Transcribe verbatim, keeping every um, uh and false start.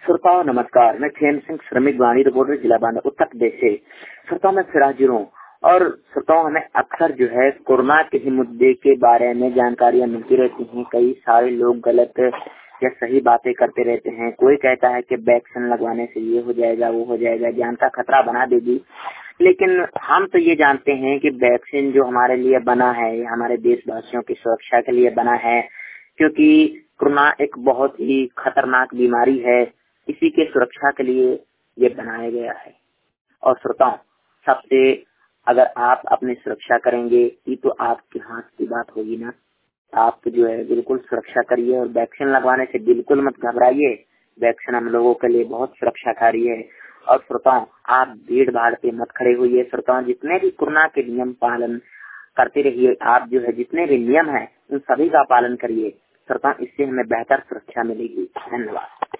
श्रोताओं नमस्कार, मैं खेम सिंह श्रमिक वाणी रिपोर्टर जिला बांदा उत्तर प्रदेश से। श्रोताओं मैं फिर हाजिर हूँ और श्रोताओं हमें अक्सर जो है कोरोना के ही मुद्दे के बारे में जानकारियाँ मिलती रहती हैं। कई सारे लोग गलत या सही बातें करते रहते हैं। कोई कहता है कि वैक्सीन लगवाने से ये हो जाएगा वो हो जाएगा, जान का खतरा बना देगी। लेकिन हम तो ये जानते हैं कि वैक्सीन जो हमारे लिए बना है ये हमारे देशवासियों की सुरक्षा के लिए बना है, क्योंकि कोरोना एक बहुत ही खतरनाक बीमारी है। इसी के सुरक्षा के लिए ये बनाया गया है। और श्रोताओं, सबसे अगर आप अपनी सुरक्षा करेंगे ये तो आपके हाथ की बात होगी ना। आप जो है बिल्कुल सुरक्षा करिए और वैक्सीन लगवाने से बिल्कुल मत घबराइए। वैक्सीन हम लोगों के लिए बहुत सुरक्षाकारी है। और श्रोताओं, आप भीड़ भाड़ पे मत खड़े होइए। श्रोताओं, जितने भी कोरोना के नियम पालन करते रहिए। आप जो है जितने भी नियम है उन सभी का पालन करिए। श्रोताओं, इससे हमें बेहतर सुरक्षा मिलेगी। धन्यवाद।